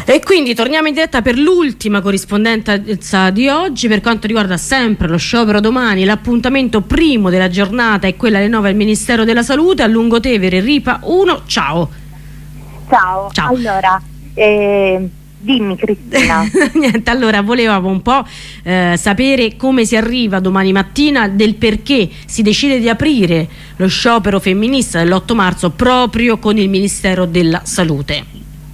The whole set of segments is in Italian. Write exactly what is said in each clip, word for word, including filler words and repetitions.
E quindi torniamo in diretta per l'ultima corrispondenza di oggi per quanto riguarda sempre lo sciopero domani. L'appuntamento primo della giornata è quella alle nove al Ministero della Salute a Lungotevere, Ripa uno. Ciao. Ciao. Ciao. Allora, eh, dimmi Cristina. Niente, allora volevamo un po' eh, sapere come si arriva domani mattina, del perché si decide di aprire lo sciopero femminista dell'otto marzo proprio con il Ministero della Salute.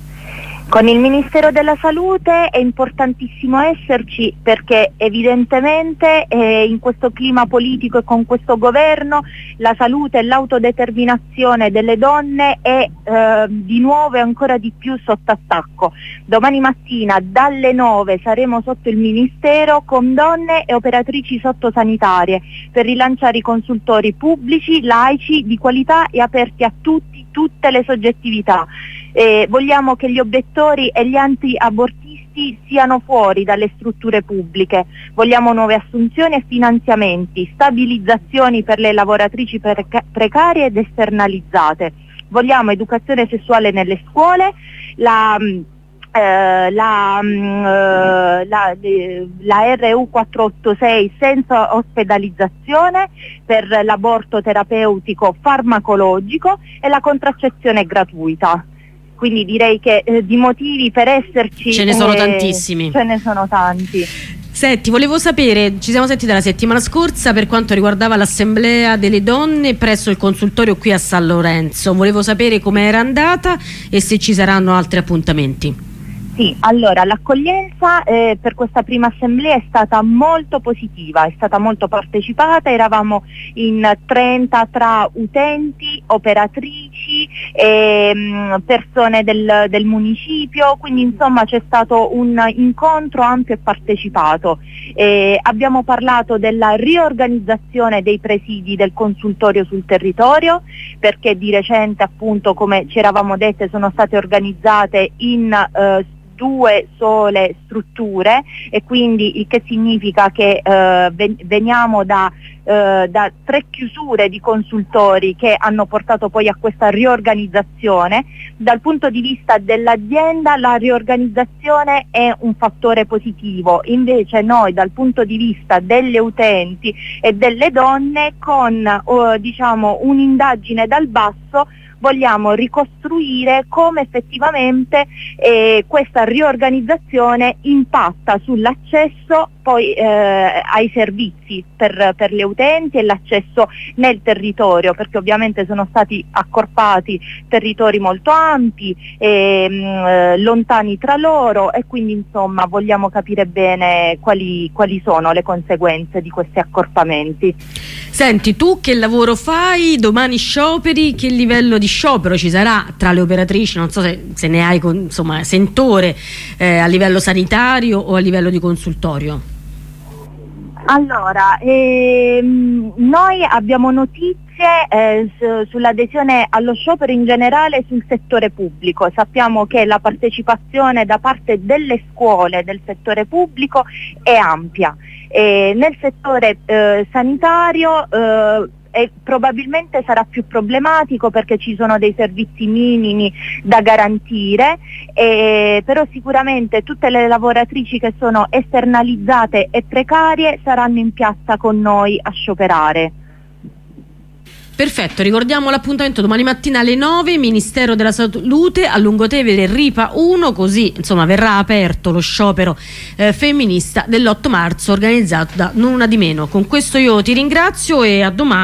Con il Ministero della Salute è importantissimo esserci perché evidentemente eh, in questo clima politico e con questo governo la salute e l'autodeterminazione delle donne è eh, di nuovo e ancora di più sotto attacco. Domani mattina dalle nove saremo sotto il Ministero con donne e operatrici sociosanitarie per rilanciare i consultori pubblici, laici, di qualità e aperti a tutti, tutte le soggettività. Eh, vogliamo che gli obiettori e gli anti-abortisti siano fuori dalle strutture pubbliche, vogliamo nuove assunzioni e finanziamenti, stabilizzazioni per le lavoratrici preca- precarie ed esternalizzate, vogliamo educazione sessuale nelle scuole, la, eh, la, eh, la, eh, la R U quattrocentottantasei senza ospedalizzazione per l'aborto terapeutico farmacologico e la contraccezione gratuita. Quindi direi che eh, di motivi per esserci ce ne sono eh, tantissimi. Ce ne sono tanti. Senti, volevo sapere, ci siamo sentiti la settimana scorsa per quanto riguardava l'assemblea delle donne presso il consultorio qui a San Lorenzo. Volevo sapere come era andata e se ci saranno altri appuntamenti. Sì, allora l'accoglienza eh, per questa prima assemblea è stata molto positiva, è stata molto partecipata, eravamo in trenta tra utenti, operatrici, e, persone del, del municipio, quindi insomma c'è stato un incontro ampio e partecipato. Eh, abbiamo parlato della riorganizzazione dei presidi del consultorio sul territorio, perché di recente appunto, come ci eravamo dette, sono state organizzate in eh, due sole strutture, e quindi il che significa che eh, veniamo da, eh, da tre chiusure di consultori che hanno portato poi a questa riorganizzazione. Dal punto di vista dell'azienda la riorganizzazione è un fattore positivo, invece noi dal punto di vista delle utenti e delle donne con eh, diciamo un'indagine dal basso vogliamo ricostruire come effettivamente eh, questa riorganizzazione impatta sull'accesso poi eh, ai servizi per, per le utenti e l'accesso nel territorio, perché ovviamente sono stati accorpati territori molto ampi e mh, lontani tra loro, e quindi insomma vogliamo capire bene quali, quali sono le conseguenze di questi accorpamenti. Senti, tu che lavoro fai? Domani scioperi, che livello di sciopero ci sarà tra le operatrici? Non so se, se ne hai insomma sentore eh, a livello sanitario o a livello di consultorio. Allora, ehm, noi abbiamo notizie eh, su, sull'adesione allo sciopero in generale sul settore pubblico. Sappiamo che la partecipazione da parte delle scuole del settore pubblico è ampia. E nel settore eh, sanitario eh, e probabilmente sarà più problematico perché ci sono dei servizi minimi da garantire, eh, però sicuramente tutte le lavoratrici che sono esternalizzate e precarie saranno in piazza con noi a scioperare. Perfetto, ricordiamo l'appuntamento domani mattina alle nove, Ministero della Salute a Lungotevere, Ripa uno, così insomma verrà aperto lo sciopero eh, femminista dell'otto marzo organizzato da Nulla di Meno. Con questo io ti ringrazio e a domani.